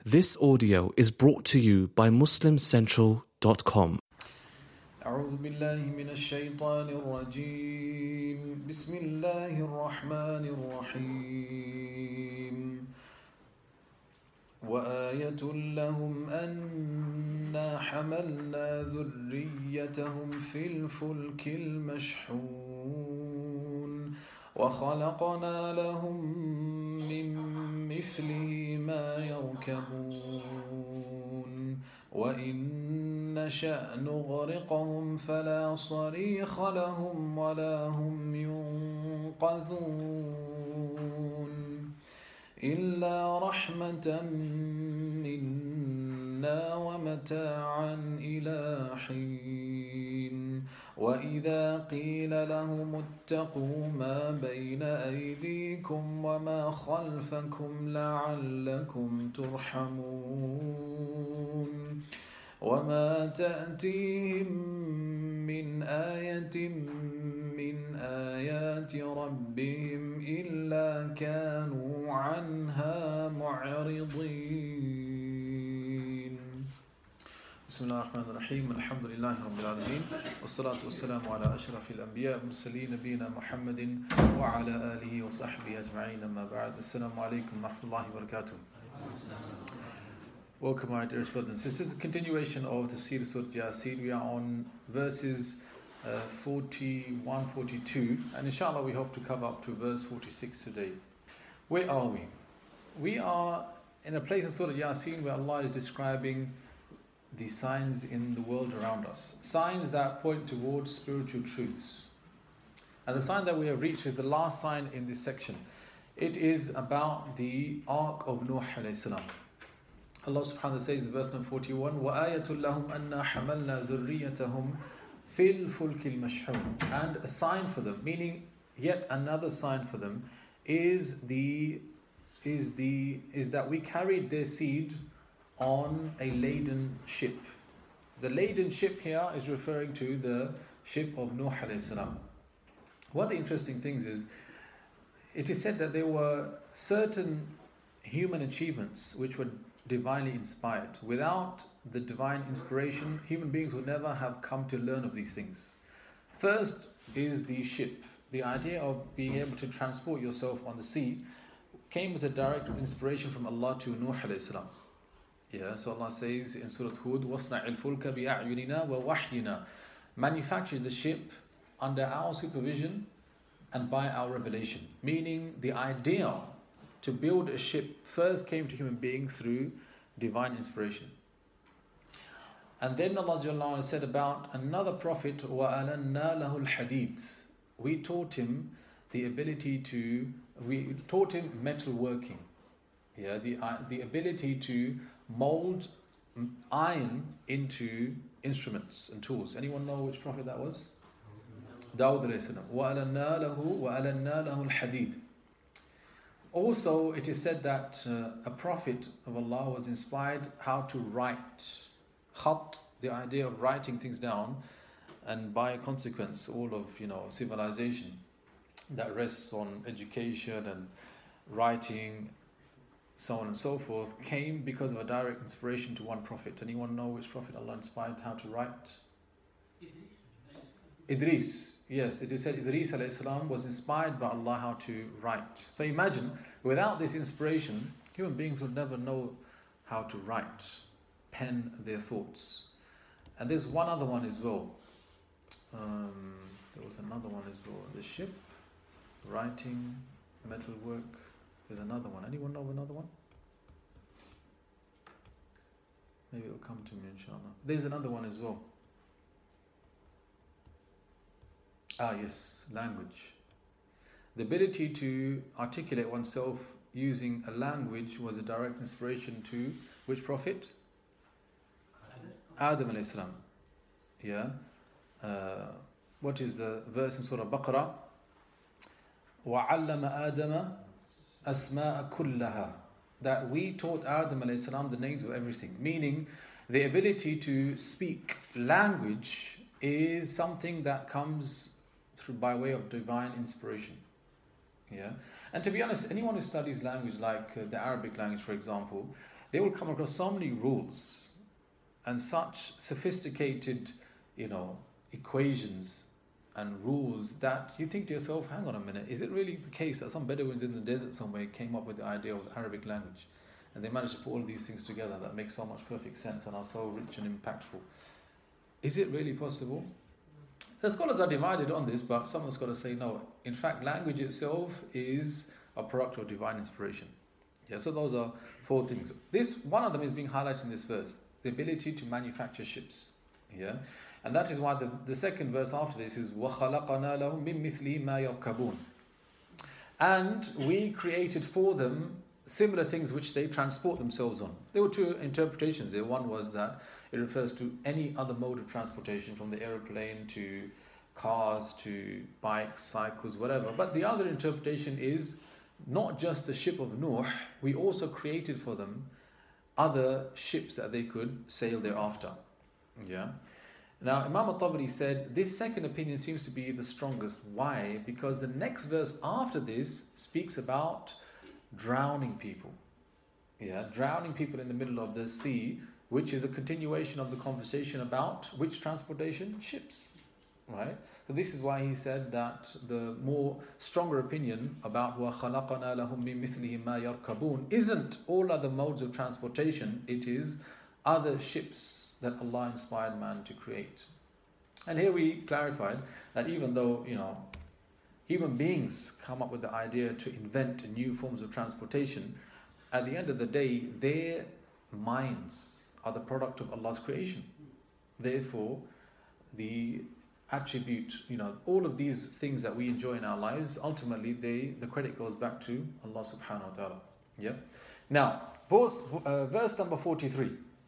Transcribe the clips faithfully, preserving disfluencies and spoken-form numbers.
This audio is brought to you by muslim central dot com. أعوذ بالله من الشيطان الرجيم بسم الله الرحمن الرحيم وآية لهم أنا حملنا ذريتهم في الفلك المشحون وخلقنا لهم من مثله ما يركبون وإن نشأ نغرقهم فلا صريخ لهم ولا هم ينقذون إلا رحمة منا ومتاعا إلى حين وإذا قيل لهم اتقوا ما بين أيديكم وما خلفكم لعلكم ترحمون وما تأتيهم من آية من آيات ربهم إلا كانوا عنها معرضين. بسم الله الرحمن الرحيم. الحمد لله رب العالمين والصلاة والسلام على أشرف الأنبياء والمرسلين نبينا محمد وعلى آله وصحبه أجمعين. أما بعد. السلام عليكم ورحمة الله وبركاته. Welcome, my dearest brothers and sisters. A continuation of the Tafsir Surah Yasin. We are on verses uh, forty-one, forty-two, and inshallah we hope to cover up to verse forty-six today. Where are we? We are in a place in Surah Yasin where Allah is describing the signs in the world around us. Signs that point towards spiritual truths. And the sign that we have reached is the last sign in this section. It is about the Ark of Nuh alayhi salam. Allah subhanahu wa ta'ala says in verse number forty-one, وَآيَةٌ لَهُمْ أَنَّا حَمَلْنَا ذُرِّيَّتَهُمْ فِي الْفُلْكِ الْمَشْحُونِ. And a sign for them, meaning yet another sign for them, is the is the is that we carried their seed on a laden ship. The laden ship here is referring to the ship of Nuh alayhi salam. One of the interesting things is, it is said that there were certain human achievements which were divinely inspired. Without the divine inspiration, human beings would never have come to learn of these things. First is the ship. The idea of being able to transport yourself on the sea came as a direct inspiration from Allah to Nuh alayhi salam. Yeah, so Allah says in Surah Hud, وَاصْنَعِ الْفُلْكَ بِأَعْيُنِنَا وَوَحْيِنَا. Manufacture the ship under our supervision and by our revelation. Meaning the idea to build a ship first came to human beings through divine inspiration. And then Allah Jalla wa'ala said about another prophet, وَأَلَنَّا لَهُ الْحَدِيدِ. We taught him the ability to, we taught him metal working. Yeah, the, uh, the ability to mold iron into instruments and tools. Anyone know which prophet that was? Dawud alayhi salam. وَأَلَنَّا لَهُ وَأَلَنَّا لَهُ الْحَدِيدِ. Also, it is said that uh, a prophet of Allah was inspired how to write. Khat, the idea of writing things down, and by consequence, all of you know civilization that rests on education and writing, so on and so forth, came because of a direct inspiration to one prophet. Anyone know which prophet Allah inspired how to write? Idris. Yes, it is said Idris alayhi salam was inspired by Allah how to write. So imagine, without this inspiration, human beings would never know how to write, pen their thoughts. And there's one other one as well. Um, there was another one as well. The ship, writing, metalwork. There's another one. Anyone know another one? Maybe it will come to me, inshallah. There's another one as well. Ah, yes, language. The ability to articulate oneself using a language was a direct inspiration to which prophet? Adam alayhi salam. Yeah. Uh, what is the verse in Surah Baqarah? وَعَلَّمَ آدَمَ أَسْمَاءَ كُلَّهَا. That we taught Adam alayhi salam the names of everything. Meaning, the ability to speak language is something that comes through by way of divine inspiration. Yeah, and to be honest, anyone who studies language like uh, the Arabic language, for example, they will come across so many rules and such sophisticated, you know, equations and rules that you think to yourself, hang on a minute, is it really the case that some Bedouins in the desert somewhere came up with the idea of Arabic language and they managed to put all of these things together that make so much perfect sense and are so rich and impactful? Is it really possible? The scholars are divided on this, but some of the scholars say no. In fact, language itself is a product of divine inspiration. Yeah, so those are four things. This, one of them is being highlighted in this verse, the ability to manufacture ships. Yeah, and that is why the, the second verse after this is وَخَلَقَنَا لَهُم مِّن مِّثْلِهِ مَا يَرْكَبُونَ. And we created for them similar things which they transport themselves on. There were two interpretations there. One was that it refers to any other mode of transportation, from the aeroplane to cars to bikes, cycles, whatever. But the other interpretation is not just the ship of Nuh, we also created for them other ships that they could sail thereafter. Yeah. Now, Imam al-Tabari said this second opinion seems to be the strongest. Why? Because the next verse after this speaks about drowning people. Yeah, drowning people in the middle of the sea, which is a continuation of the conversation about which transportation? Ships. Right? So this is why he said that the more stronger opinion about وَخَلَقَنَا لَهُم مِّن مِّثْلِهِ مَا يَرْكَبُونَ isn't all other modes of transportation, it is other ships that Allah inspired man to create. And here we clarified that even though, you know, human beings come up with the idea to invent new forms of transportation, at the end of the day, their minds are the product of Allah's creation. Therefore, the attribute, you know, all of these things that we enjoy in our lives, ultimately they the credit goes back to Allah subhanahu wa ta'ala. Yeah. Now, verse, uh, verse number forty-three.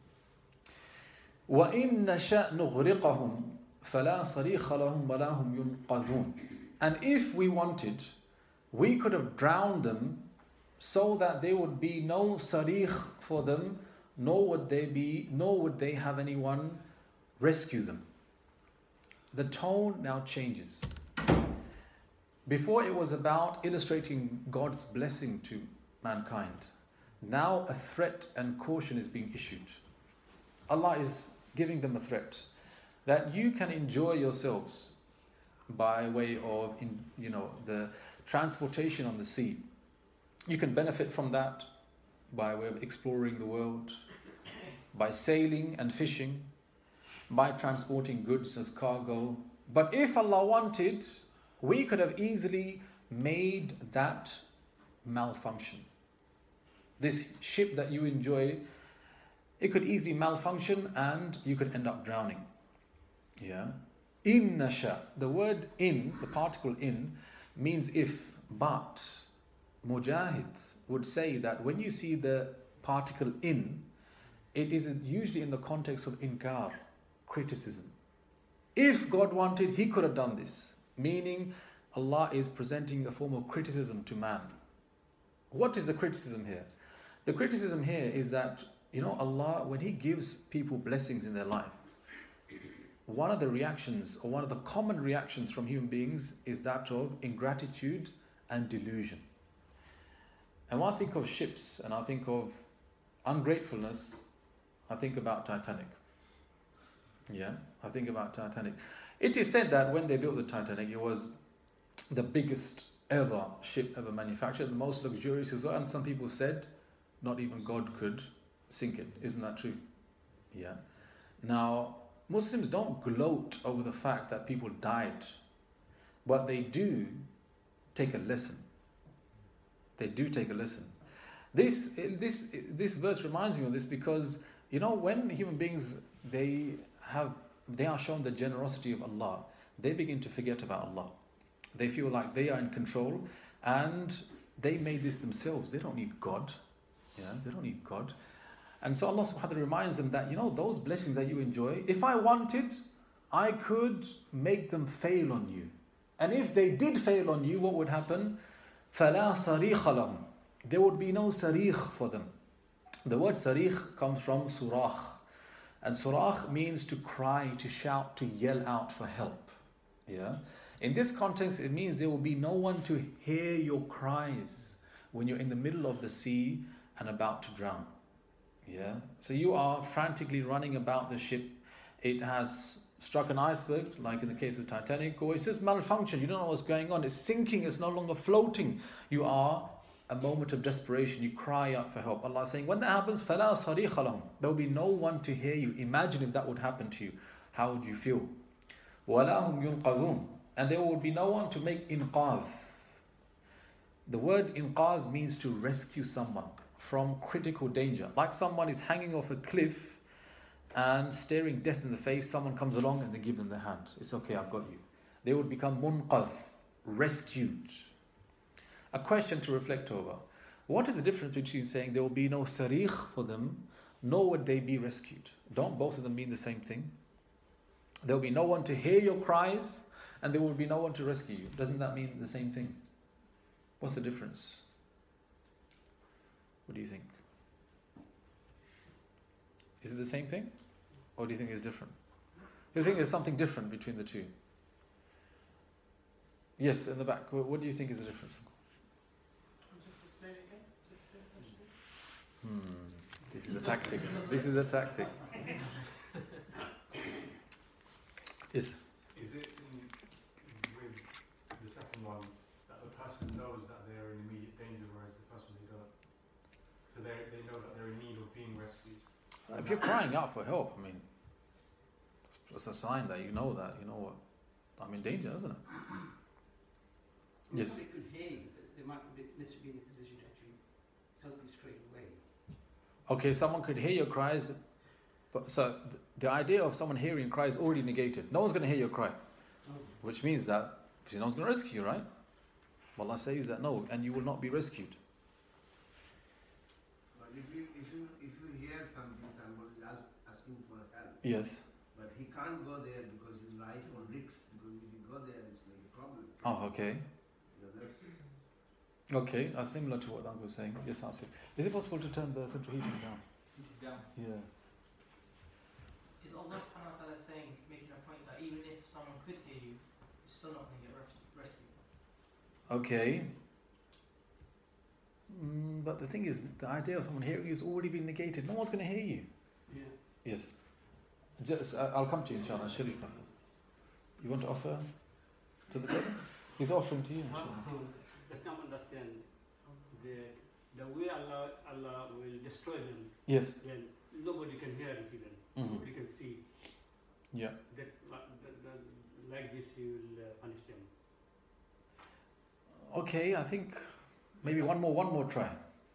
وَإِن نَشَأْ نُغْرِقَهُمْ فَلَا صَرِيخَ لَهُمْ وَلَا هُمْ يُنْقَذُونَ. And if we wanted, we could have drowned them so that there would be no sarikh for them, nor would they be, nor would they have anyone rescue them. The tone now changes. Before it was about illustrating God's blessing to mankind. Now a threat and caution is being issued. Allah is giving them a threat that you can enjoy yourselves by way of, in, you know, the transportation on the sea. You can benefit from that by way of exploring the world, by sailing and fishing, by transporting goods as cargo. But if Allah wanted, we could have easily made that malfunction. This ship that you enjoy, it could easily malfunction and you could end up drowning. Yeah. In nasha, the word in, the particle in, means if, but. Mujahid would say that when you see the particle in, it is usually in the context of inkar, criticism. If God wanted, He could have done this. Meaning, Allah is presenting a form of criticism to man. What is the criticism here? The criticism here is that, you know, Allah, when He gives people blessings in their life, one of the reactions, or one of the common reactions from human beings is that of ingratitude and delusion. And when I think of ships and I think of ungratefulness, I think about Titanic. Yeah, I think about Titanic. It is said that when they built the Titanic, it was the biggest ever ship ever manufactured, the most luxurious as well. And some people said, not even God could sink it. Isn't that true? Yeah. Now, Muslims don't gloat over the fact that people died, but they do take a lesson. They do take a lesson. This this this verse reminds me of this because, you know, when human beings they have they are shown the generosity of Allah, they begin to forget about Allah. They feel like they are in control, and they made this themselves. They don't need God. Yeah, they don't need God. And so Allah subhanahu wa ta'ala reminds them that, you know, those blessings that you enjoy, if I wanted, I could make them fail on you. And if they did fail on you, what would happen? فَلَا صَرِيخَ لَهُمْ. There would be no sarikh for them. The word sarikh comes from surah. And surah means to cry, to shout, to yell out for help. Yeah. In this context, it means there will be no one to hear your cries when you're in the middle of the sea and about to drown. Yeah. So you are frantically running about the ship. It has struck an iceberg, like in the case of Titanic, or it's just malfunctioned. You don't know what's going on. It's sinking. It's no longer floating. You are a moment of desperation. You cry out for help. Allah is saying, when that happens, فَلَا صَرِيخَ لَهُمْ. There will be no one to hear you. Imagine if that would happen to you. How would you feel? وَلَا هُمْ يُنْقَذُونَ. And there will be no one to make inqadh. The word inqadh means to rescue someone from critical danger. Like someone is hanging off a cliff and staring death in the face, someone comes along and they give them their hand. It's okay, I've got you. They would become munqadh, rescued. A question to reflect over. What is the difference between saying there will be no sarikh for them, nor would they be rescued? Don't both of them mean the same thing? There will be no one to hear your cries, and there will be no one to rescue you. Doesn't that mean the same thing? What's the difference? What do you think? Is it the same thing? Or do you think it's different? Do you think there's something different between the two? Yes, in the back. What do you think is the difference? Just explain it again. Just say it. Hmm. This is a tactic. This is a tactic. Yes. Is it in, with the second one that the person knows that they are in immediate danger, whereas the first one they don't? So they they know that they're in need of being rescued. If you're crying out for help, I mean, it's a sign that you know that, you know what, I'm in danger, isn't it? Yes. Somebody could hear you, but they might not necessarily be in a position to actually help you straight away. Okay, someone could hear your cries, but so th- the idea of someone hearing cries is already negated. No one's going to hear your cry, Oh. which means that no one's going to rescue you, right? Well, Allah says that no, and you will not be rescued. But if you if you if you hear something, somebody is asking for help, Yes. but he can't go there because his life on risk. Because if you go there, it's like a problem. Oh, okay. You know, that's, Okay, that's similar to what the uncle was saying. Yes, Asif. Is it possible to turn the central heating down? Down. Yeah. Is Allah subhanahu wa ta'ala saying, making a point that even if someone could hear you, you're still not going to get res- rescued? Okay. Mm, but the thing is, the idea of someone hearing you has already been negated. No one's going to hear you. Yeah. Yes. Just, uh, I'll come to you, inshallah. Sharif Prophet. You want to offer to the brother? He's offering to you, inshallah. Let's now understand the the way Allah Allah will destroy them. Yes. When nobody can hear it even, Mhm. nobody can see. Yeah. That, that, that like this He will uh, punish them. Okay, I think maybe one more, one more try.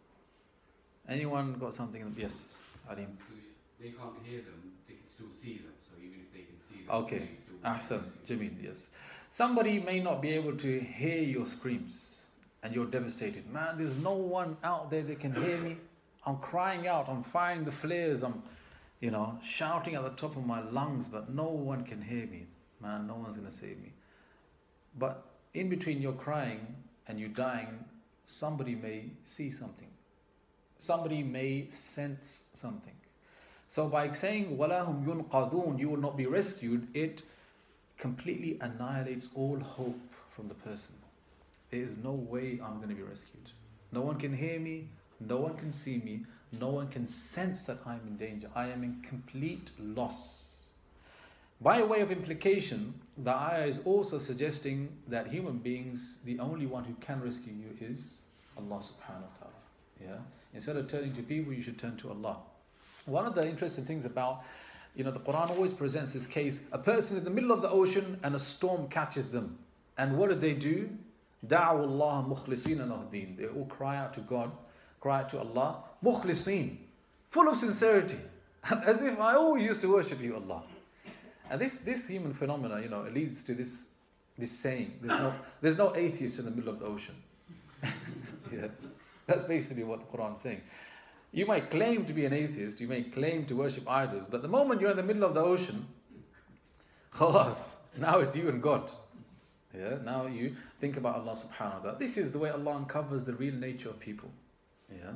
Anyone got something? Yes, Alim. So if they can't hear them, they can still see them. So even if they can see them, Okay. they still Ahsan, Jameel, yes. Somebody may not be able to hear your screams and you're devastated. Man, there's no one out there that can hear me. I'm crying out, I'm firing the flares, I'm, you know, shouting at the top of my lungs, but no one can hear me. Man, no one's going to save me. But in between your crying and you dying, somebody may see something. Somebody may sense something. So by saying, وَلَا هُمْ يُنْقَذُونَ, you will not be rescued, it completely annihilates all hope from the person. There is no way I'm going to be rescued. No one can hear me, no one can see me, no one can sense that I'm in danger. I am in complete loss. By way of implication, the ayah is also suggesting that human beings, the only one who can rescue you is Allah subhanahu wa ta'ala. Yeah? Instead of turning to people, you should turn to Allah. One of the interesting things about, you know, the Quran always presents this case, a person in the middle of the ocean and a storm catches them. And what did they do? دَعَوُوا اللَّهَ مُخْلِصِينَ لَهُ الدِّينَ. They all cry out to God, cry out to Allah, مُخْلِصِين, full of sincerity. As if I always used to worship you, Allah. And this, this human phenomena, you know, it leads to this, this saying, there's no, there's no atheist in the middle of the ocean. Yeah. That's basically what the Quran is saying. You might claim to be an atheist, you may claim to worship idols, but the moment you're in the middle of the ocean, khalas, now it's you and God. Yeah, now you think about Allah subhanahu wa ta'ala. This is the way Allah uncovers the real nature of people. Yeah.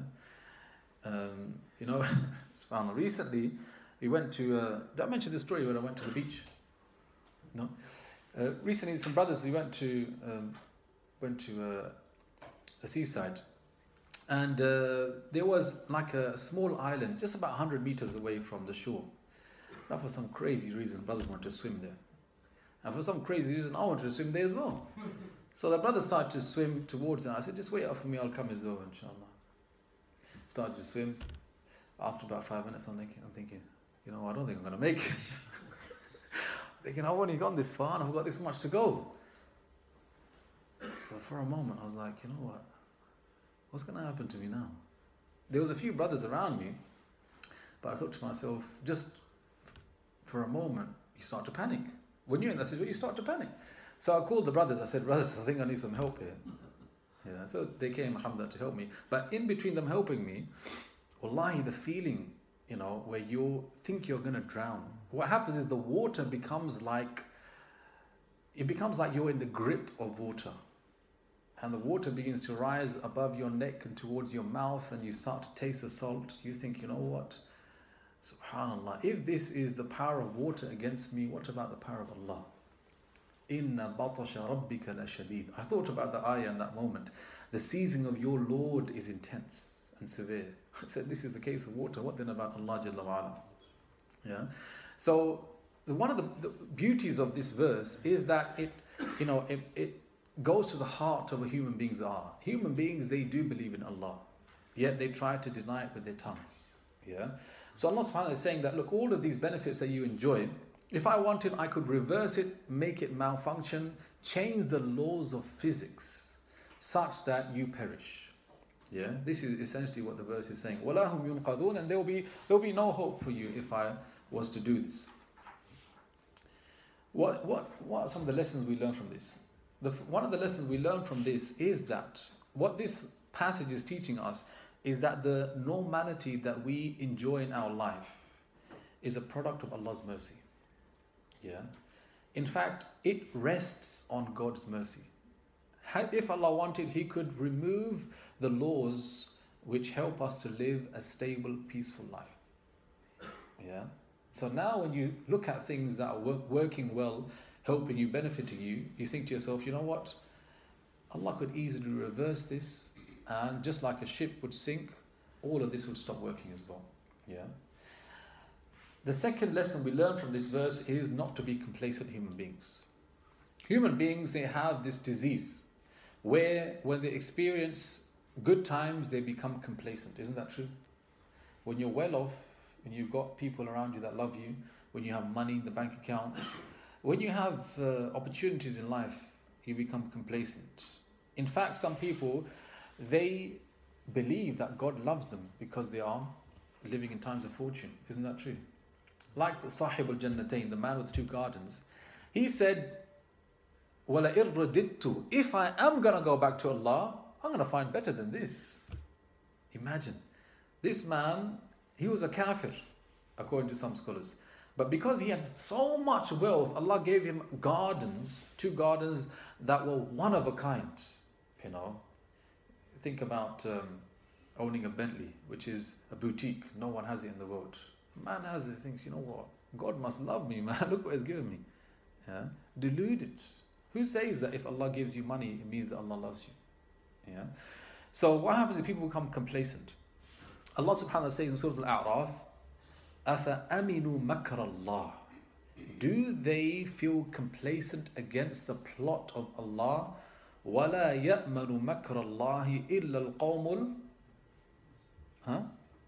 Um, you know, subhanAllah, recently we went to, uh, did I mention this story when I went to the beach? No? Uh, recently some brothers, we went to, um, went to uh, a seaside. And uh, there was like a small island just about one hundred meters away from the shore. Now for some crazy reason, brothers wanted to swim there. And for some crazy reason, I wanted to swim there as well. So the brothers started to swim towards it. I said, just wait up for me, I'll come as well, inshallah. Started to swim. After about five minutes, I'm thinking, I'm thinking you know, I don't think I'm going to make it. Thinking, I've only gone this far and I've got this much to go. So for a moment, I was like, you know what? What's going to happen to me now? There was a few brothers around me, but I thought to myself, just for a moment, you start to panic. When you're in that situation, you start to panic. So I called the brothers. I said, brothers, I think I need some help here. Yeah, so they came, alhamdulillah, to help me. But in between them helping me, wallahi, the feeling, you know, where you think you're going to drown. What happens is the water becomes like, it becomes like you're in the grip of water. And the water begins to rise above your neck and towards your mouth, and you start to taste the salt. You think, you know what? Subhanallah, if this is the power of water against me, what about the power of Allah? Inna batasha rabbika la shadid. I thought about the ayah in that moment. The seizing of your Lord is intense and severe. I said, this is the case of water. What then about Allah Jalla wa Ala? Yeah. So the, one of the, the beauties of this verse is that it, you know, it, it goes to the heart of what human beings are. Human beings, they do believe in Allah, yet they try to deny it with their tongues. Yeah. So Allah subhanahu wa ta'ala is saying that, look, all of these benefits that you enjoy, if I wanted, I could reverse it, make it malfunction, change the laws of physics such that you perish. Yeah, this is essentially what the verse is saying. وَلَا هُمْ يُنْقَذُونَ. And there will be there will be no hope for you if I was to do this. What what what are some of the lessons we learn from this? The, one of the lessons we learn from this is that what this passage is teaching us is that the normality that we enjoy in our life is a product of Allah's mercy. Yeah. In fact, it rests on God's mercy. If Allah wanted, He could remove the laws which help us to live a stable, peaceful life. Yeah. So now when you look at things that are work, working well, helping you, benefiting you, you think to yourself, you know what? Allah could easily reverse this, and just like a ship would sink, all of this would stop working as well. Yeah. The second lesson we learn from this verse is not to be complacent human beings. Human beings, they have this disease where when they experience good times, they become complacent. Isn't that true? When you're well off, when you've got people around you that love you, when you have money in the bank account, when you have uh, opportunities in life, you become complacent. In fact, some people, they believe that God loves them because they are living in times of fortune. Isn't that true? Like the Sahib al-Jannatain, the man with two gardens, he said, وَلَئِن رَدِدْتُ. If I am going to go back to Allah, I'm going to find better than this. Imagine. This man, he was a kafir, according to some scholars. But because he had so much wealth, Allah gave him gardens, two gardens that were one of a kind. You know, think about um, owning a Bentley, which is a boutique. No one has it in the world. Man has it, thinks, you know what? God must love me, man. Look what He's given me. Yeah? Deluded. Who says that if Allah gives you money, it means that Allah loves you? Yeah. So what happens if people become complacent? Allah subhanahu wa ta'ala says in Surah Al-A'raf, أَفَأَمِنُوا مَكْرَ اللَّهِ. Do they feel complacent against the plot of Allah? وَلَا يَأْمَنُ مَكْرَ اللَّهِ إِلَّا الْقَوْمُ huh?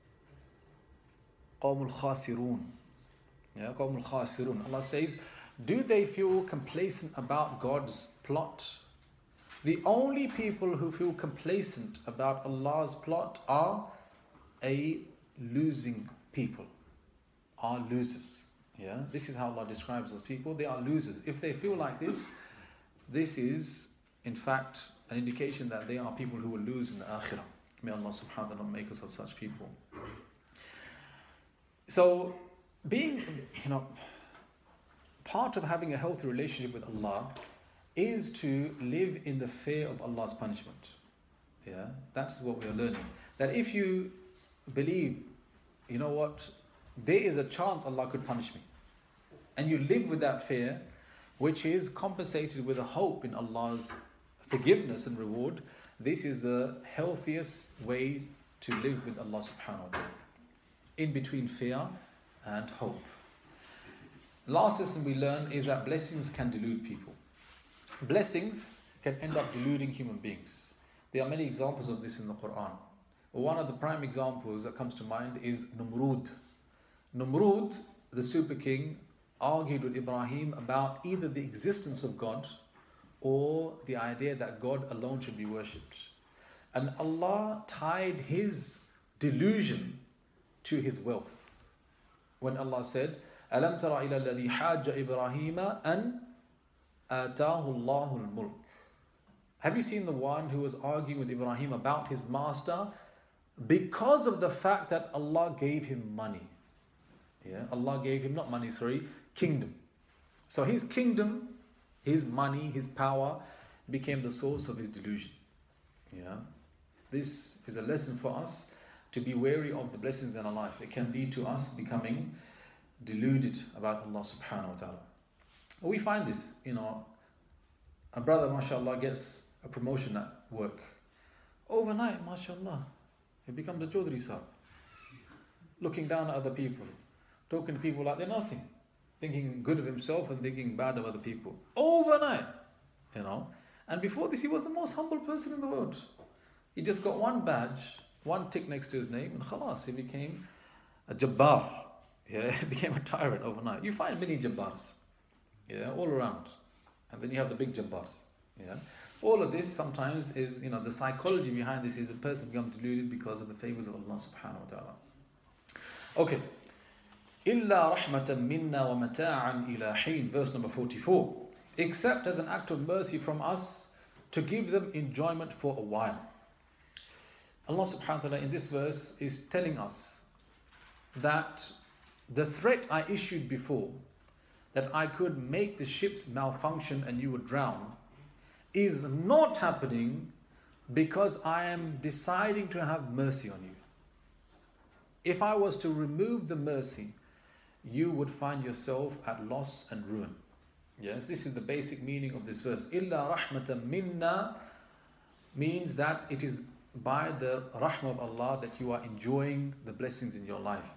قَوْمُ الْخَاسِرُونَ. Yeah, قَوْمُ الْخَاسِرُونَ. Allah says, do they feel complacent about God's plot? The only people who feel complacent about Allah's plot are a losing people, are losers. Yeah, this is how Allah describes those people. They are losers. If they feel like this, this is in fact an indication that they are people who will lose in the akhirah. May Allah subhanahu wa ta'ala make us of such people. So, being, you know, part of having a healthy relationship with Allah is to live in the fear of Allah's punishment. Yeah, that's what we are learning. That if you believe, you know what, there is a chance Allah could punish me, and you live with that fear, which is compensated with a hope in Allah's forgiveness and reward, This is the healthiest way to live with Allah subhanahu wa ta'ala. In between fear and hope. Last lesson we learn is that blessings can delude people. Blessings can end up deluding human beings. There are many examples of this in the Quran. One of the prime examples that comes to mind is Numrud. Numrud, the super king, argued with Ibrahim about either the existence of God or the idea that God alone should be worshipped. And Allah tied his delusion to his wealth. When Allah said, أَلَمْ تَرَ إِلَى الَّذِي حَاجَّ إِبْرَاهِيمَ أَنْ آتَاهُ اللَّهُ الْمُلْكِ. Have you seen the one who was arguing with Ibrahim about his master because of the fact that Allah gave him money? Yeah, Allah gave him, not money, sorry, kingdom. So his kingdom, his money, his power became the source of his delusion. Yeah, this is a lesson for us to be wary of the blessings in our life. It can lead to us becoming deluded about Allah subhanahu wa ta'ala. We find this, you know, a brother, mashallah, gets a promotion at work. Overnight, mashallah, he becomes a Chaudhry Sahib. Looking down at other people, talking to people like they're nothing, thinking good of himself and thinking bad of other people. Overnight, you know. And before this, he was the most humble person in the world. He just got one badge, one tick next to his name, and khalas, he became a Jabbar. Yeah, he became a tyrant overnight. You find many Jabbars, yeah, all around. And then you have the big Jabbars. Yeah. All of this sometimes is, you know, the psychology behind this is a person becomes deluded because of the favors of Allah subhanahu wa ta'ala. Okay. إِلَّا رَحْمَةً مِنَّا وَمَتَاعًا إِلَى حِينٍ, verse number forty-four. Except as an act of mercy from us to give them enjoyment for a while. Allah subhanahu wa ta'ala in this verse is telling us that the threat I issued before, that I could make the ships malfunction and you would drown, is not happening because I am deciding to have mercy on you. If I was to remove the mercy, you would find yourself at loss and ruin. Yes, this is the basic meaning of this verse. Illa rahmatan minna means that it is by the rahmah of Allah that you are enjoying the blessings in your life.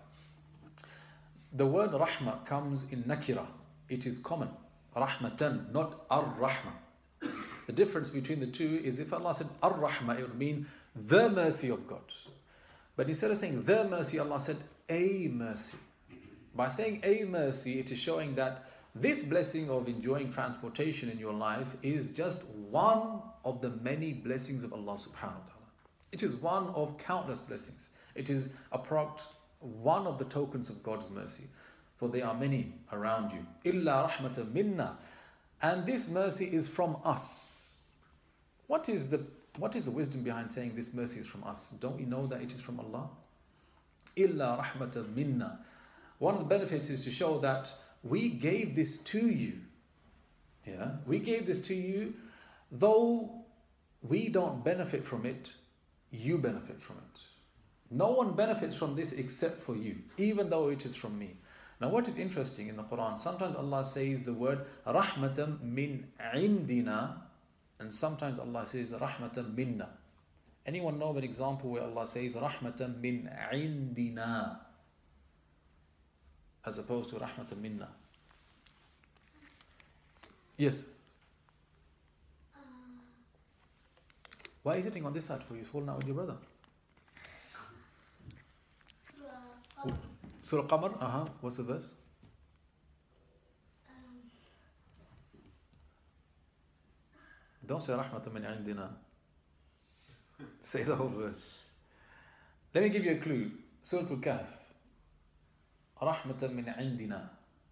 The word rahmah comes in nakira. It is common. Rahmatan, not ar-rahmah. The difference between the two is if Allah said ar-rahmah, it would mean the mercy of God. But instead of saying the mercy, Allah said a mercy. By saying a mercy, it is showing that this blessing of enjoying transportation in your life is just one of the many blessings of Allah subhanahu wa ta'ala. It is one of countless blessings. It is a product, one of the tokens of God's mercy. For there are many around you. Illa rahmatan minna. And this mercy is from us. What is the what is the wisdom behind saying this mercy is from us? Don't we know that it is from Allah? Illa rahmatan minna. One of the benefits is to show that we gave this to you. Yeah, we gave this to you, though we don't benefit from it, you benefit from it. No one benefits from this except for you, even though it is from me. Now what is interesting in the Quran, sometimes Allah says the word rahmatan min indina, and sometimes Allah says rahmatan minna. Anyone know of an example where Allah says rahmatan min indina as opposed to rahmatan minna? Yes. Why are you sitting on this side for? You're falling out with your brother. Surah Qamar, uh-huh. What's the verse? Um, Don't say rahmatan min indina. Say the whole verse. Let me give you a clue. Surah Al-Kahf. Rahmatan min indina.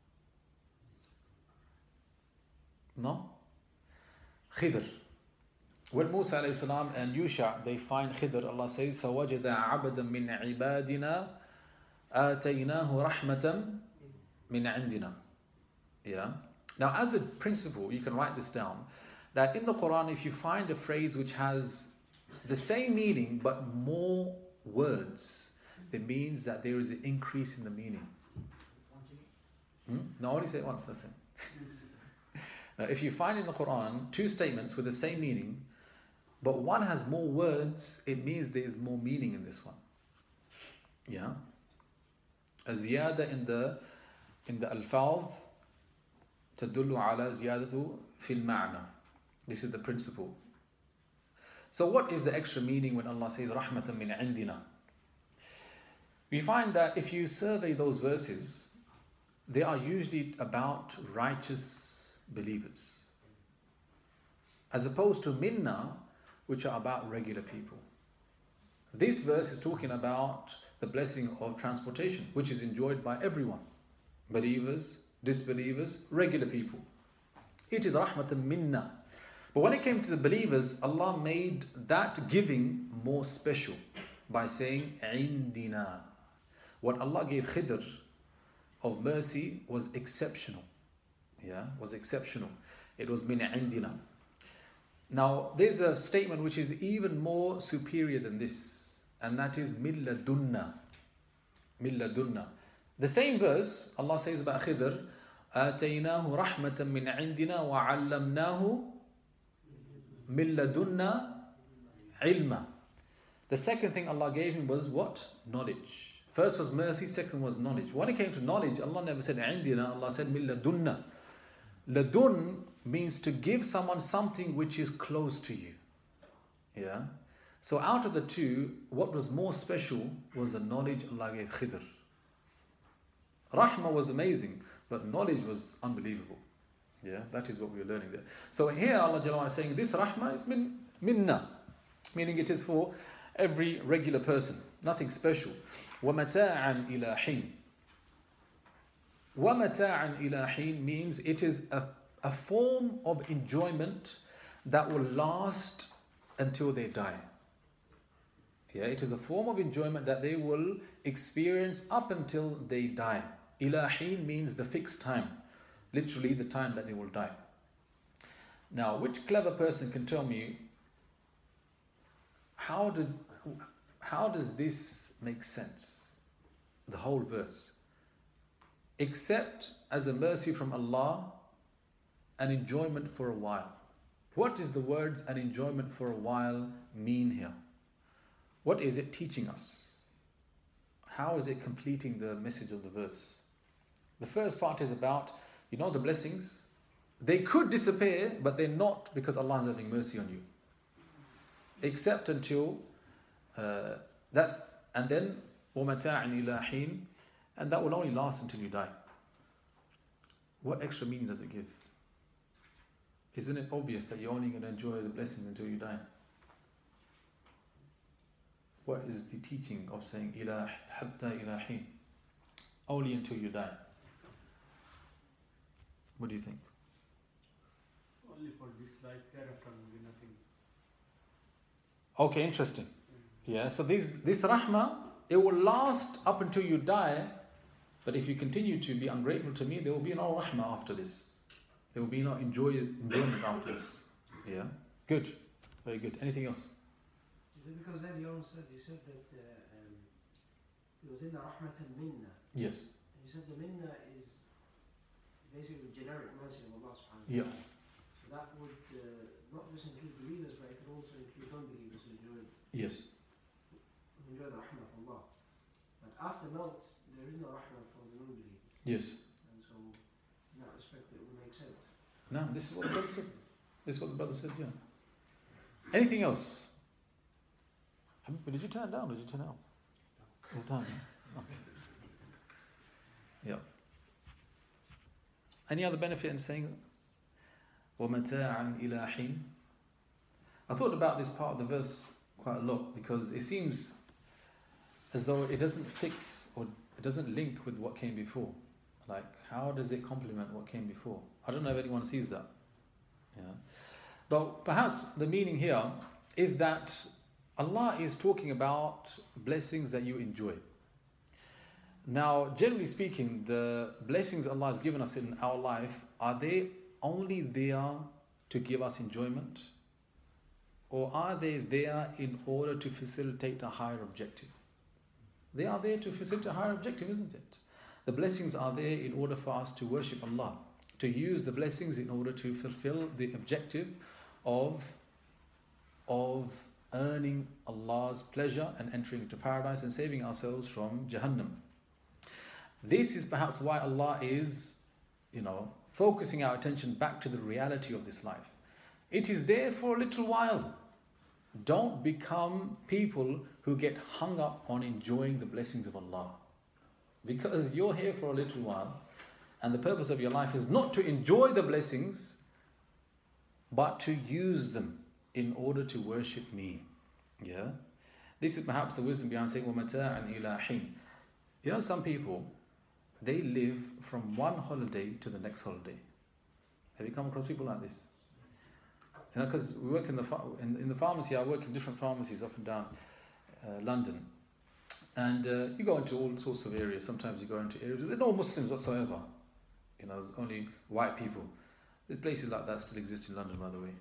No? Khidr. When Musa alayhi salam and Yusha, they find Khidr, Allah says, فَوَجَدَ عَبَدًا مِنْ عِبَادِنَا آتَيْنَاهُ رَحْمَةً مِنْ عِنْدِنَا. Yeah. Now, as a principle, you can write this down, that in the Quran, if you find a phrase which has the same meaning but more words, it means that there is an increase in the meaning. Hmm? No, only say it once, that's it. Now, if you find in the Quran two statements with the same meaning, but one has more words, it means there is more meaning in this one. Yeah? A ziyada in the in the alfaz تدل على زيادة في المعنى. This is the principle. So what is the extra meaning when Allah says رحمة من عندنا? We find that if you survey those verses, they are usually about righteous believers, as opposed to minna, which are about regular people. This verse is talking about the blessing of transportation, which is enjoyed by everyone, believers, disbelievers, regular people. It is rahmatan minna. But when it came to the believers, Allah made that giving more special by saying indina. What Allah gave Khidr of mercy was exceptional. Yeah, was exceptional. It was min indina. Now, there's a statement which is even more superior than this, and that is min ladunna. Min ladunna. The same verse, Allah says about Khidr, آتَيْنَاهُ رَحْمَةً مِّنْ عِنْدِنَا وَعَلَّمْنَاهُ مِن لَدُنَّا عِلْمًا. The second thing Allah gave him was what? Knowledge. First was mercy, second was knowledge. When it came to knowledge, Allah never said عِنْدِنَا, Allah said مِن لَدُنَّا. Ladun means to give someone something which is close to you. Yeah. So out of the two, what was more special was the knowledge Allah gave Khidr. Rahmah was amazing, but knowledge was unbelievable. Yeah, that is what we are learning there. So here Allah Jalla is saying this rahmah is min, minna, meaning it is for every regular person, nothing special. وَمَتَاعًا إِلَى حِينٍ. وَمَتَاعًا إِلَى حِينٍ means it is a, a form of enjoyment that will last until they die. Yeah, it is a form of enjoyment that they will experience up until they die. Ilahin means the fixed time, literally the time that they will die. Now, which clever person can tell me how did how does this make sense? The whole verse, except as a mercy from Allah, an enjoyment for a while. What is the words "an enjoyment for a while" mean here? What is it teaching us? How is it completing the message of the verse? The first part is about, you know, the blessings. They could disappear, but they're not, because Allah is having mercy on you. Except until uh, that's, and then وَمَتَاعٍ إِلَى حِينٍ, and that will only last until you die. What extra meaning does it give? Isn't it obvious that you're only going to enjoy the blessings until you die? What is the teaching of saying إِلَى حَتَّى إِلَى حِينٍ? Only until you die. What do you think? Only for this life, hereafter will be nothing. Okay, interesting. Yeah, so this this rahmah, it will last up until you die, but if you continue to be ungrateful to me, there will be no rahmah after this. There will be no enjoy, enjoyment after this. Yeah, good, very good. Anything else? Because then you also said, you said that uh, um, it was in the rahmatan minna. Yes. And you said the minna is basically the generic mercy of Allah subhanahu wa Yeah. ta'ala. So that would uh, not just include believers, but it could also include non-believers who enjoy, Yes. who enjoy the rahmah of Allah. But after maut, there is no rahmah for the non-believers. Yes. And so, in that respect, it would make sense. No, this is what the brother said. This is what the brother said. Yeah. Anything else? Did you turn it down or did you turn it up? It's down. Okay. Yeah. Any other benefit in saying وَمَتَاعًا إِلَى حِينٍ? I thought about this part of the verse quite a lot because it seems as though it doesn't fix or it doesn't link with what came before. Like, how does it complement what came before? I don't know if anyone sees that. Yeah. But perhaps the meaning here is that Allah is talking about blessings that you enjoy. Now, generally speaking, the blessings Allah has given us in our life, are they only there to give us enjoyment? Or are they there in order to facilitate a higher objective? They are there to facilitate a higher objective, isn't it? The blessings are there in order for us to worship Allah, to use the blessings in order to fulfill the objective of of earning Allah's pleasure and entering into paradise and saving ourselves from Jahannam. This is perhaps why Allah is, you know, focusing our attention back to the reality of this life. It is there for a little while. Don't become people who get hung up on enjoying the blessings of Allah. Because you're here for a little while, and the purpose of your life is not to enjoy the blessings, but to use them in order to worship me. Yeah? This is perhaps the wisdom behind saying, وَمَتَاعًا إِلَىٰ حِينٍ. You know, some people, they live from one holiday to the next holiday. Have you come across people like this? You know, because we work in the, in, in the pharmacy, I work in different pharmacies up and down uh, London. And uh, you go into all sorts of areas. Sometimes you go into areas, there are no Muslims whatsoever. You know, there's only white people. There's places like that still exist in London, by the way.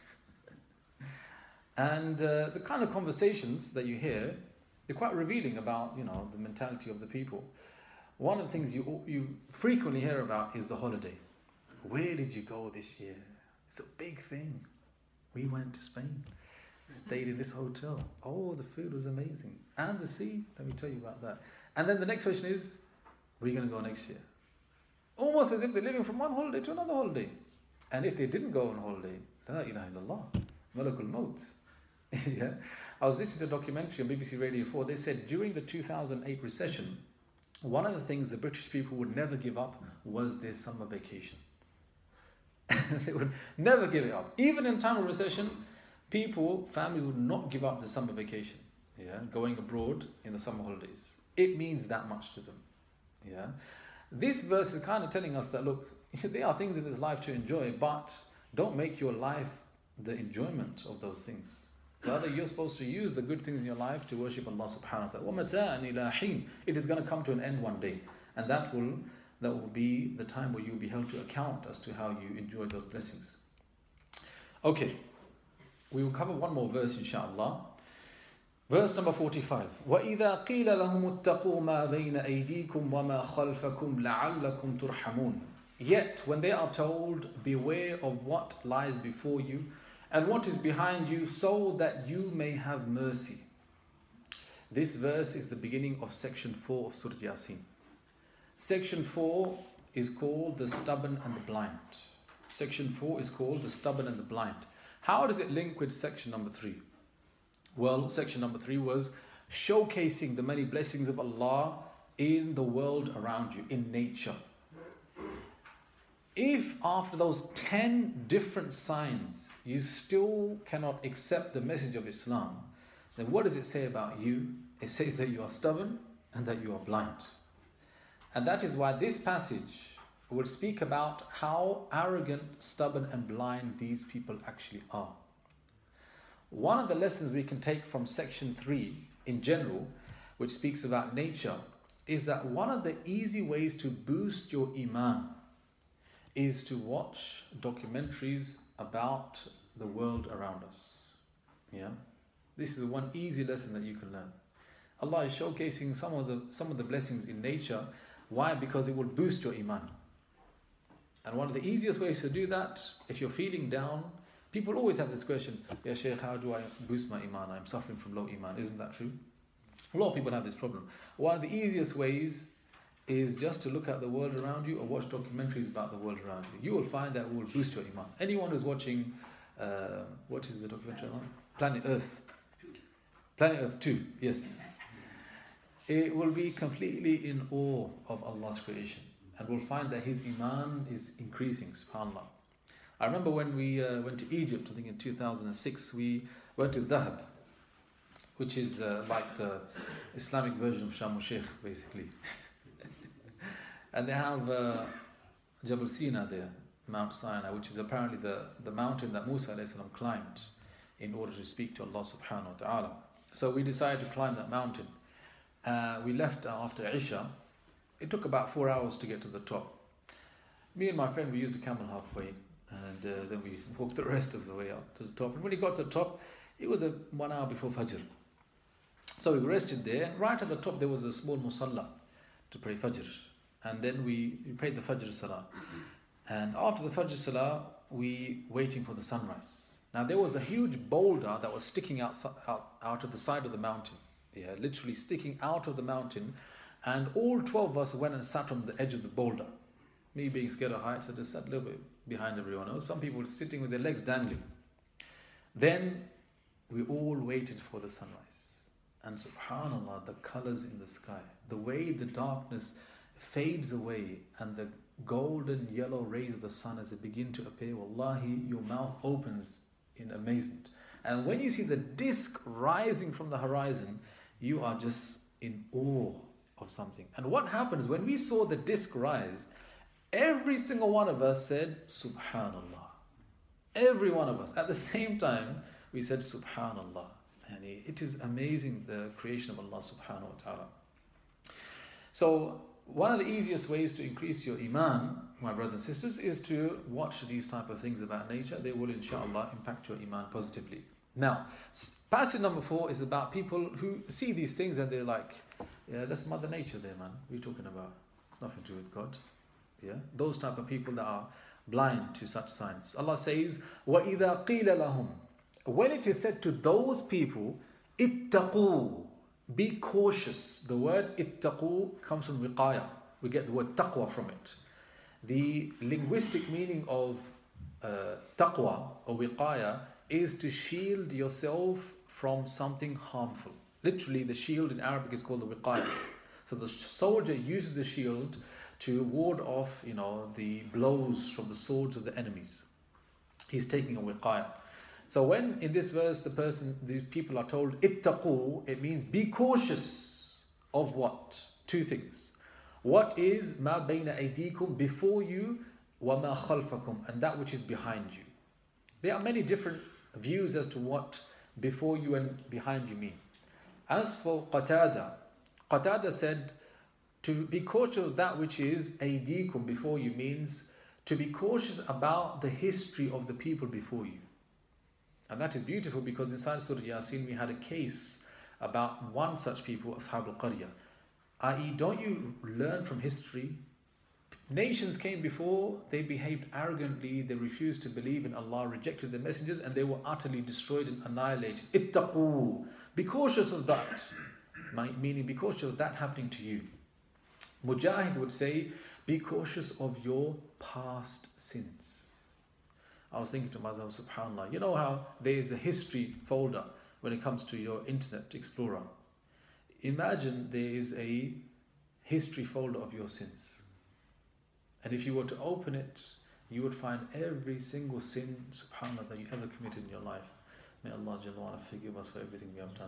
And uh, the kind of conversations that you hear, they're quite revealing about, you know, the mentality of the people. One of the things you you frequently hear about is the holiday. Where did you go this year? It's a big thing. We went to Spain, stayed in this hotel. Oh, the food was amazing. And the sea, let me tell you about that. And then the next question is, where are you going to go next year? Almost as if they're living from one holiday to another holiday. And if they didn't go on holiday, la ilaha illallah, malakul maut. Yeah, I was listening to a documentary on B B C Radio four. They said during the two thousand eight recession, one of the things the British people would never give up was their summer vacation. They would never give it up. Even in time of recession, people, families would not give up the summer vacation. Yeah, going abroad in the summer holidays. It means that much to them. Yeah, this verse is kind of telling us that, look, there are things in this life to enjoy, but don't make your life the enjoyment of those things. Rather, you're supposed to use the good things in your life to worship Allah subhanahu wa ta'ala. وَمَتَاعًا إِلَىٰ حِينٍ. It is going to come to an end one day. And that will that will be the time where you will be held to account as to how you enjoy those blessings. Okay, we will cover one more verse inshaAllah. Verse number forty-five. وَإِذَا قِيلَ لَهُمُ اتَّقُوا مَا بَيْنَ أَيْدِيكُمْ وَمَا خَلْفَكُمْ لَعَلَّكُمْ تُرْحَمُونَ. Yet, when they are told, beware of what lies before you and what is behind you, so that you may have mercy. This verse is the beginning of section four of Surah Yasin. Section four is called the stubborn and the blind. Section four is called the stubborn and the blind. How does it link with section number three? Well, section number three was showcasing the many blessings of Allah in the world around you, in nature. If after those ten different signs you still cannot accept the message of Islam, then what does it say about you? It says that you are stubborn and that you are blind. And that is why this passage will speak about how arrogant, stubborn and blind these people actually are. One of the lessons we can take from section three in general, which speaks about nature, is that one of the easy ways to boost your iman is to watch documentaries about the world around us. Yeah, this is one easy lesson that you can learn. Allah is showcasing some of the some of the blessings in nature. Why? Because it will boost your iman. And one of the easiest ways to do that, if you're feeling down, people always have this question, Ya Shaykh, how do I boost my iman? I'm suffering from low iman. Isn't that true? A lot of people have this problem. One of the easiest ways is just to look at the world around you or watch documentaries about the world around you. You will find that it will boost your iman. Anyone who's watching, uh, what is the documentary on? Planet Earth. Planet Earth two, yes. It will be completely in awe of Allah's creation and will find that his iman is increasing, subhanAllah. I remember when we uh, went to Egypt, I think in two thousand six, we went to Dhahab, which is uh, like the Islamic version of Sharm el-Sheikh, basically. And they have uh, Jabal Sina there, Mount Sinai, which is apparently the, the mountain that Musa alayhi salam climbed in order to speak to Allah subhanahu wa ta'ala. So we decided to climb that mountain. Uh, we left after Isha. It took about four hours to get to the top. Me and my friend, we used a camel halfway, and uh, then we walked the rest of the way up to the top. And when we got to the top, it was a one hour before Fajr. So we rested there, and right at the top there was a small musalla to pray Fajr. And then we, we prayed the Fajr Salah. And after the Fajr Salah, we waiting for the sunrise. Now there was a huge boulder that was sticking out, out, out of the side of the mountain. Yeah, literally sticking out of the mountain. And all twelve of us went and sat on the edge of the boulder. Me being scared of heights, I just sat a little bit behind everyone else. Some people were sitting with their legs dangling. Then we all waited for the sunrise. And subhanAllah, the colors in the sky, the way the darkness fades away and the golden yellow rays of the sun as they begin to appear, wallahi, your mouth opens in amazement. And when you see the disc rising from the horizon, you are just in awe of something. And what happens when we saw the disc rise, every single one of us said, Subhanallah. Every one of us. At the same time, we said, Subhanallah. And it is amazing, the creation of Allah subhanahu wa ta'ala. So, one of the easiest ways to increase your iman, my brothers and sisters, is to watch these type of things about nature. They will, inshallah, impact your iman positively. Now, passage number four is about people who see these things and they're like, yeah, that's Mother Nature there, man. What are you talking about? It's nothing to do with God. Yeah, those type of people that are blind to such signs. Allah says, وَإِذَا قِيلَ لَهُمْ, when it is said to those people, ittaqu, be cautious. The word ittaqu comes from wiqaya. We get the word taqwa from it. The linguistic meaning of uh, taqwa or wiqaya is to shield yourself from something harmful. Literally, the shield in Arabic is called the wiqaya. So the soldier uses the shield to ward off, you know, the blows from the swords of the enemies. He's taking a wiqaya. So when in this verse the person, these people are told ittaqu, it means be cautious of what? Two things. What is ma bayna aydikum, before you, wa ma khalfakum, and that which is behind you. There are many different views as to what before you and behind you mean. As for Qatada, Qatada said to be cautious of that which is aydikum, before you, means to be cautious about the history of the people before you. And that is beautiful because inside Surah Yasin we had a case about one such people, Ashab al-Qarya. that is, don't you learn from history? Nations came before, they behaved arrogantly, they refused to believe in Allah, rejected the messengers, and they were utterly destroyed and annihilated. Ittaqu, be cautious of that. Meaning, be cautious of that happening to you. Mujahid would say, be cautious of your past sins. I was thinking to myself, subhanAllah, you know how there is a history folder when it comes to your Internet Explorer. Imagine there is a history folder of your sins. And if you were to open it, you would find every single sin, subhanAllah, that you ever committed in your life. May Allah Jalla wa Ala forgive us for everything we have done.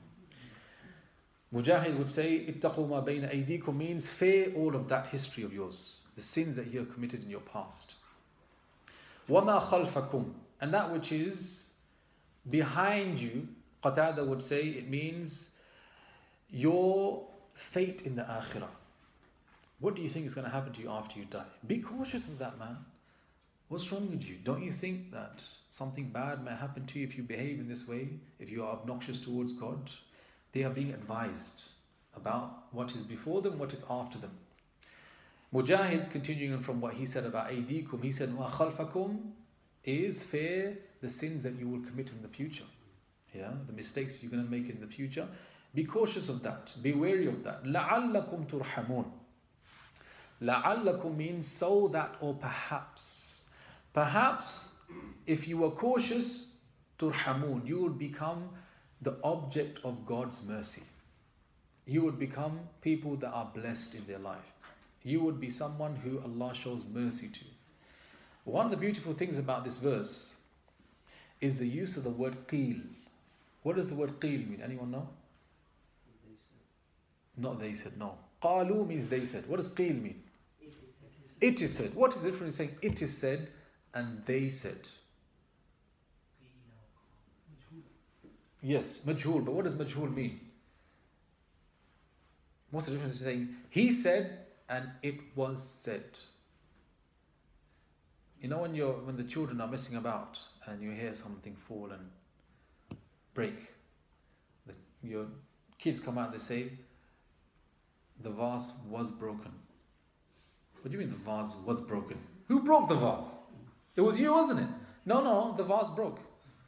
Mujahid would say, ittaqu ma bayna aydikum, means fear all of that history of yours, the sins that you have committed in your past. وَمَا خَلْفَكُمْ, and that which is behind you. Qatada would say it means your fate in the akhirah. What do you think is going to happen to you after you die? Be cautious of that, man. What's wrong with you? Don't you think that something bad may happen to you if you behave in this way, if you are obnoxious towards God? They are being advised about what is before them, what is after them. Mujahid, continuing on from what he said about aydikum, he said, wa khalfakum is fear the sins that you will commit in the future. Yeah, the mistakes you're going to make in the future. Be cautious of that. Be wary of that. لَعَلَّكُمْ تُرْحَمُونَ. لَعَلَّكُمْ means so that, or perhaps. Perhaps, if you were cautious, تُرْحَمُونَ, you would become the object of God's mercy. You would become people that are blessed in their life. You would be someone who Allah shows mercy to. One of the beautiful things about this verse is the use of the word qeel. What does the word qeel mean? Anyone know? Not they said, no. Qalu means they said. What does qeel mean? It is said. What is the difference in saying it is said and they said? Yes, majhul. But what does majhul mean? What's the difference in saying he said and it was said? You know when you're when the children are messing about and you hear something fall and break, the, your kids come out and they say, the vase was broken. What do you mean the vase was broken? Who broke the vase? It was you, wasn't it? No, no, the vase broke.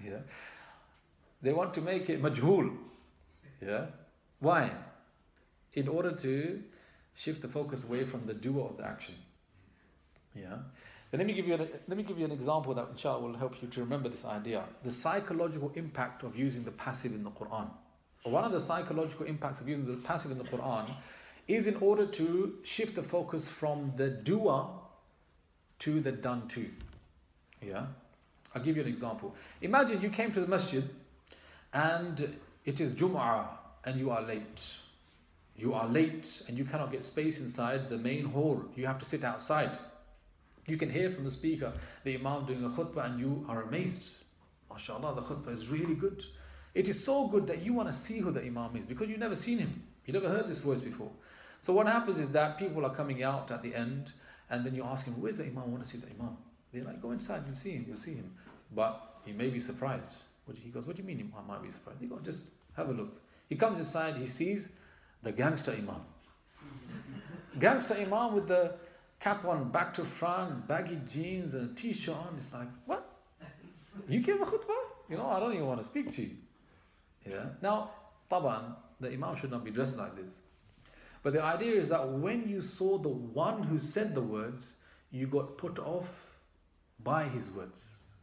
Yeah. They want to make it majhul. Yeah. Why? In order to shift the focus away from the doer of the action. Yeah. Then let me give you an, let me give you an example that inshallah will help you to remember this idea. The psychological impact of using the passive in the Quran. One of the psychological impacts of using the passive in the Quran is in order to shift the focus from the doer to the done to. Yeah. I'll give you an example. Imagine you came to the masjid and it is Jum'ah and you are late. You are late and you cannot get space inside the main hall. You have to sit outside. You can hear from the speaker, the Imam doing a khutbah, and you are amazed. MashaAllah, the khutbah is really good. It is so good that you want to see who the Imam is because you've never seen him. You never heard this voice before. So what happens is that people are coming out at the end and then you ask him, where's the Imam? I want to see the Imam. They're like, go inside, you'll see him, you'll see him. But he may be surprised. He goes, what do you mean I might be surprised? He goes, just have a look. He comes inside, he sees the gangster Imam. Gangster Imam with the cap on, back to front, baggy jeans and a t-shirt on. It's like, what? You give a khutbah? You know, I don't even want to speak to you. Yeah. Now, taban, the Imam should not be dressed like this. But the idea is that when you saw the one who said the words, you got put off by his words.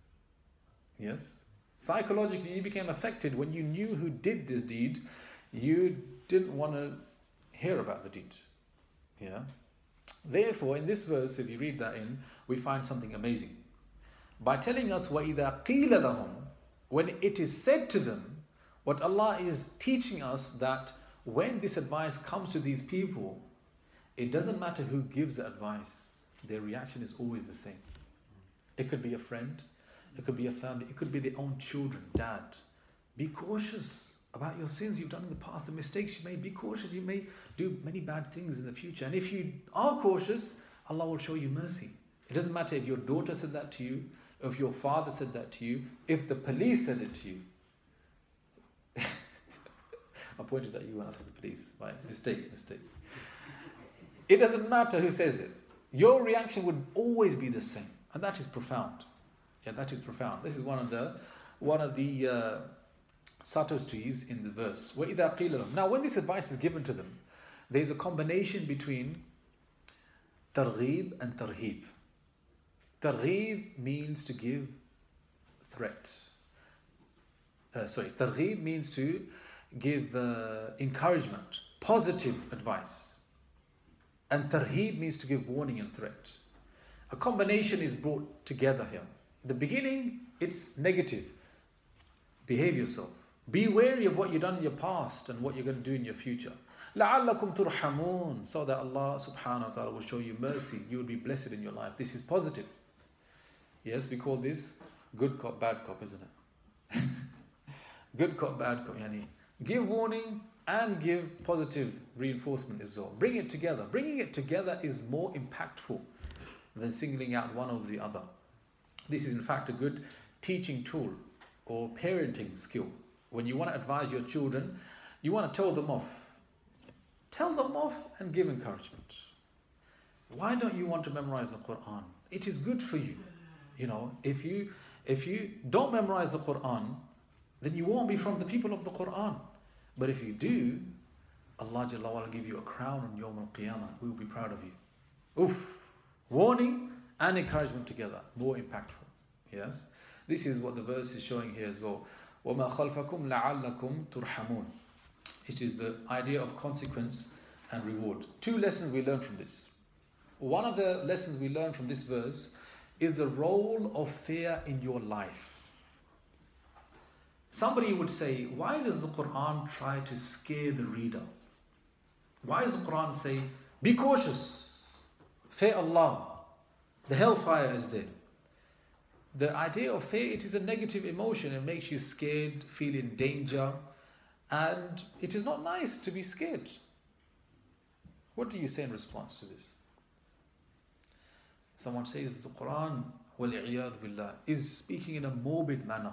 Yes? Psychologically, you became affected when you knew who did this deed. You didn't want to hear about the deed. Yeah? Therefore, in this verse, if you read that in, we find something amazing. By telling us وَإِذَا قِيلَ لَهُمْ, when it is said to them, what Allah is teaching us that when this advice comes to these people, it doesn't matter who gives the advice, their reaction is always the same. It could be a friend, it could be a family, it could be their own children. Dad, be cautious about your sins you've done in the past, the mistakes you made. Be cautious, you may do many bad things in the future. And if you are cautious, Allah will show you mercy. It doesn't matter if your daughter said that to you, if your father said that to you, if the police said it to you. I pointed at you when I said the police. Right? Mistake, mistake. It doesn't matter who says it. Your reaction would always be the same. And that is profound. Yeah, that is profound. This is one of the one of the uh, subtleties in the verse. وَإِذَا قِيلَ لَهُمْ. Now, when this advice is given to them, there is a combination between targhib and tarheeb. Targhib means to give threat. Uh, sorry, targhib means to give uh, encouragement, positive advice. And tarheeb means to give warning and threat. A combination is brought together here. The beginning, it's negative. Behave yourself. Be wary of what you've done in your past and what you're going to do in your future. لَعَلَّكُمْ تُرْحَمُونَ. So that Allah subhanahu wa ta'ala will show you mercy. You will be blessed in your life. This is positive. Yes, we call this good cop, bad cop, isn't it? Good cop, bad cop. Yani, give warning and give positive reinforcement as well. Bring it together. Bringing it together is more impactful than singling out one over the other. This is in fact a good teaching tool or parenting skill. When you want to advise your children, you want to tell them off. Tell them off and give encouragement. Why don't you want to memorize the Quran? It is good for you. You know, if you if you don't memorize the Quran, then you won't be from the people of the Quran. But if you do, Allah Jalla wa Ala will give you a crown on Yawm al-Qiyamah. We will be proud of you. Oof. Warning and encouragement together. More impactful. Yes? This is what the verse is showing here as well. وَمَا خَلْفَكُمْ لَعَلَّكُمْ تُرْحَمُونَ. It is the idea of consequence and reward. Two lessons we learn from this. One of the lessons we learn from this verse is the role of fear in your life. Somebody would say, why does the Quran try to scare the reader? Why does the Quran say, be cautious, fear Allah, the hellfire is there? The idea of fear, it is a negative emotion. It makes you scared, feel in danger, and it is not nice to be scared. What do you say in response to this? Someone says the Quran, وَالْعِيَاذُ بِاللَّهِ, is speaking in a morbid manner.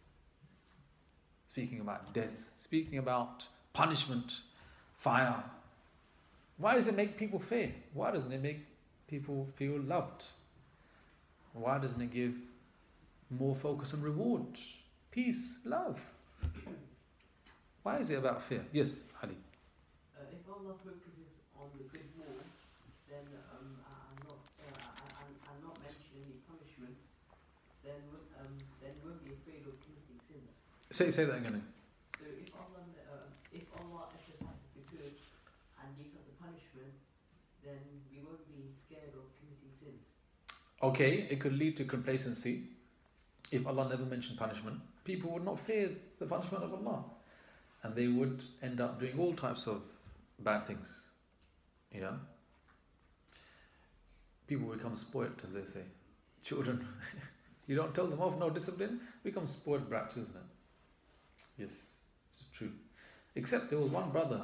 Speaking about death, speaking about punishment, fire. Why does it make people fear? Why doesn't it make people feel loved? Why doesn't it give more focus on reward? peace, love. Why is it about fear? Yes, Ali. Uh, if Allah focuses on the good more, then um, and not uh, and, and not mention any punishment, then um, then we won't be afraid of committing sins. Say say that again. So if Allah uh, if Allah emphasizes the good and leaves out the punishment, then we won't be scared of committing sins. Okay, it could lead to complacency. If Allah never mentioned punishment, people would not fear the punishment of Allah, and they would end up doing all types of bad things. Yeah. People become spoilt, as they say. Children, you don't tell them off, no discipline, become spoiled brats, isn't it? Yes, it's true. Except there was one brother,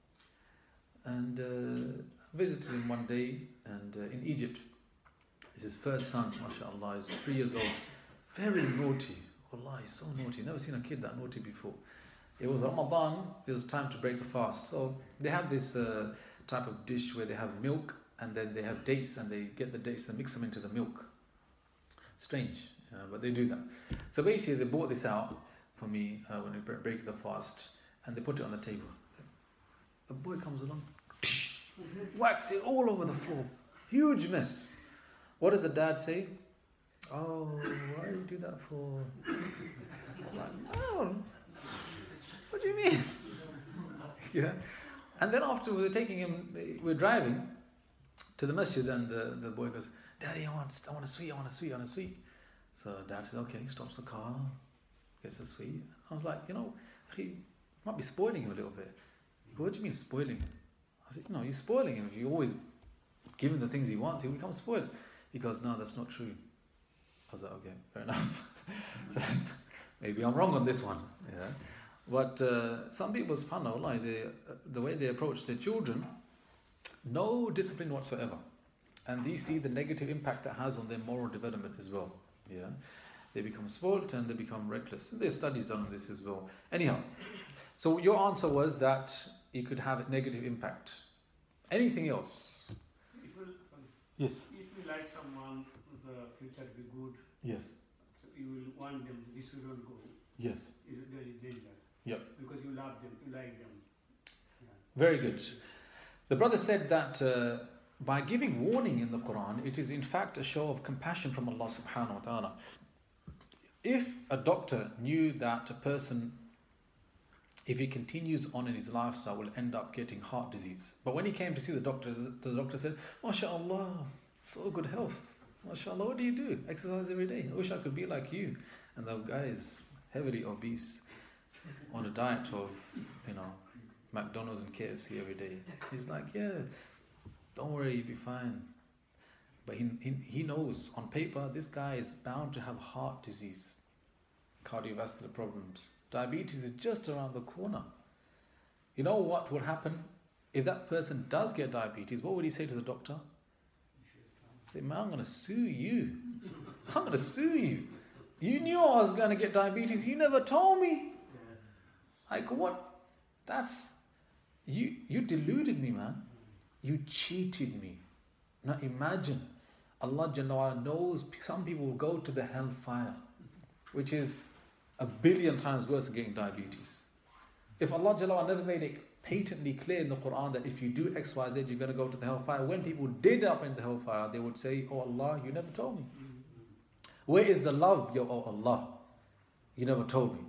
and uh, I visited him one day, and uh, in Egypt, it's his first son, mashallah, he's three years old, very naughty. Wallah, he's so naughty. Never seen a kid that naughty before. It was Ramadan, it was time to break the fast. So they have this uh, type of dish where they have milk and then they have dates, and they get the dates and mix them into the milk. Strange, uh, but they do that. So basically they bought this out for me uh, when we break the fast, and they put it on the table. A boy comes along, whacks it all over the floor. Huge mess. What does the dad say? Oh, why do you do that for? I'm like, no. What do you mean? Yeah. And then after we were taking him, we we're driving to the masjid, and the, the boy goes, Daddy, I want, I want a sweet, I want a sweet, I want a sweet. So Dad says, okay, stops the car, gets a sweet. I was like, you know, he might be spoiling him a little bit. He goes, what do you mean spoiling him? I said, you know, you're spoiling him. If you always give him the things he wants, he'll become spoiled. He goes, no, that's not true. I was like, okay, fair enough. So maybe I'm wrong on this one. Yeah. But uh, some people, subhanAllah, they, uh, the way they approach their children, no discipline whatsoever. And they see the negative impact that has on their moral development as well. Yeah, they become spoilt and they become reckless. There's studies done on this as well. Anyhow, so your answer was that it could have a negative impact. Anything else? If you, Yes. if you like someone whose uh, future to be good, Yes. so you will want them, this will not go. Yes. Is there is danger? Yep. Because you love them, you like them. Yeah. Very good. The brother said that uh, by giving warning in the Quran, it is in fact a show of compassion from Allah subhanahu wa ta'ala. If a doctor knew that a person, if he continues on in his lifestyle, will end up getting heart disease. But when he came to see the doctor, the doctor said, MashaAllah, so good health. MashaAllah, what do you do? Exercise every day. I wish I could be like you. And the guy is heavily obese, on a diet of, you know, McDonald's and K F C every day. He's like, yeah, don't worry, you'll be fine. But he, he, he knows on paper, this guy is bound to have heart disease, cardiovascular problems. Diabetes is just around the corner. You know what would happen? If that person does get diabetes, what would he say to the doctor? Say, man, I'm going to sue you. I'm going to sue you. You knew I was going to get diabetes. You never told me. Like, what? That's... You, you deluded me, man. You cheated me. Now imagine, Allah Jalla wa Ala knows some people will go to the hellfire, which is a billion times worse than getting diabetes. If Allah Jalla wa Ala never made it patently clear in the Quran that if you do X, Y, Z, you're going to go to the hellfire, when people did up in the hellfire, they would say, oh Allah, you never told me. Where is the love, yo oh Allah? You never told me.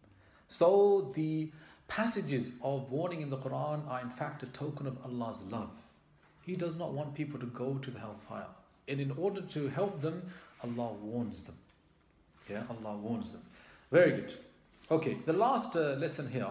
So the passages of warning in the Quran are in fact a token of Allah's love. He does not want people to go to the hellfire. And in order to help them, Allah warns them. Yeah, Allah warns them. Very good. Okay, the last uh, lesson here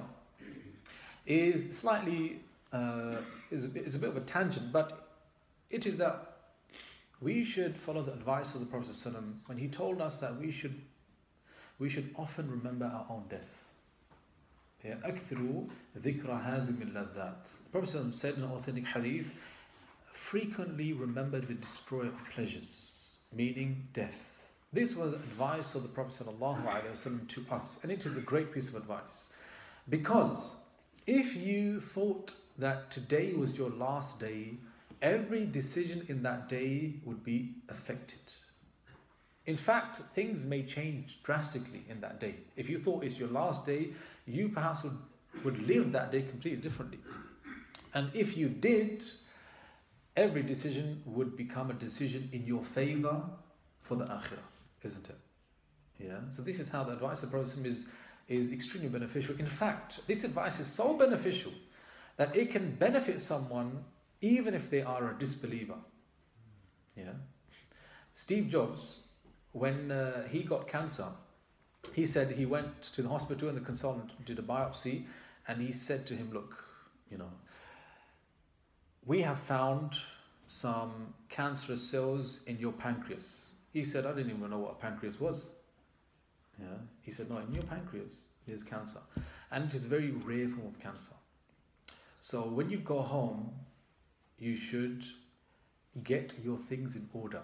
is slightly, uh, is, a bit, is a bit of a tangent, but it is that we should follow the advice of the Prophet ﷺ when he told us that we should, we should often remember our own death. Yeah, أكثروا ذكر هذه اللذات. The Prophet ﷺ said in an authentic hadith, frequently remember the destroyer of pleasures, meaning death. This was advice of the Prophet ﷺ to us, and it is a great piece of advice. Because if you thought that today was your last day, every decision in that day would be affected. In fact, things may change drastically in that day. If you thought it's your last day, you perhaps would, would live that day completely differently. And if you did, every decision would become a decision in your favor for the akhirah, isn't it? Yeah. So this is how the advice of the Prophet is, is extremely beneficial. In fact, this advice is so beneficial that it can benefit someone even if they are a disbeliever. Yeah. Steve Jobs, when uh, he got cancer, he said he went to the hospital and the consultant did a biopsy, and he said to him, look, you know, we have found some cancerous cells in your pancreas. He said, I didn't even know what a pancreas was. Yeah. He said, no, in your pancreas there's cancer. And it is a very rare form of cancer. So when you go home, you should get your things in order.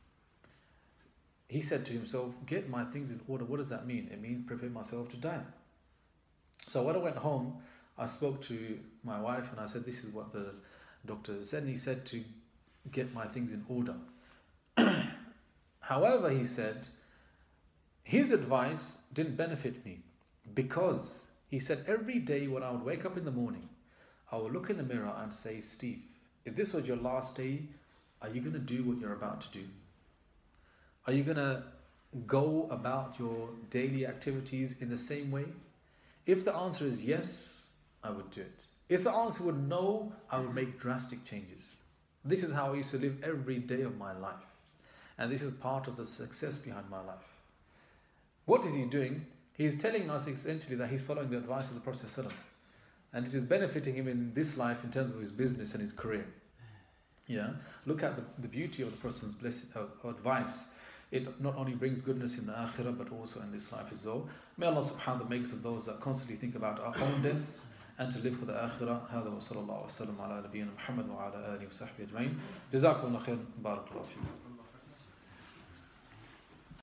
He said to himself, get my things in order. What does that mean? It means prepare myself to die. So when I went home, I spoke to my wife and I said, this is what the doctor said. And he said to get my things in order. However, he said, his advice didn't benefit me, because he said every day when I would wake up in the morning, I would look in the mirror and say, Steve, if this was your last day, are you going to do what you're about to do? Are you going to go about your daily activities in the same way? If the answer is yes, I would do it. If the answer would no, I would make drastic changes. This is how I used to live every day of my life. And this is part of the success behind my life. What is he doing? He is telling us essentially that he's following the advice of the Prophet ﷺ. And it is benefiting him in this life in terms of his business and his career. Yeah. Look at the, the beauty of the Prophet's blessed uh, advice. It not only brings goodness in the akhirah, but also in this life as well. May Allah subhanahu wa ta'ala make us of those that constantly think about our own deaths and to live for the akhirah. هذا وصلى الله وسلم على نبينا محمد وعلى آله وصحبه أجمعين. جزاكم الله خير. بارك الله فيكم.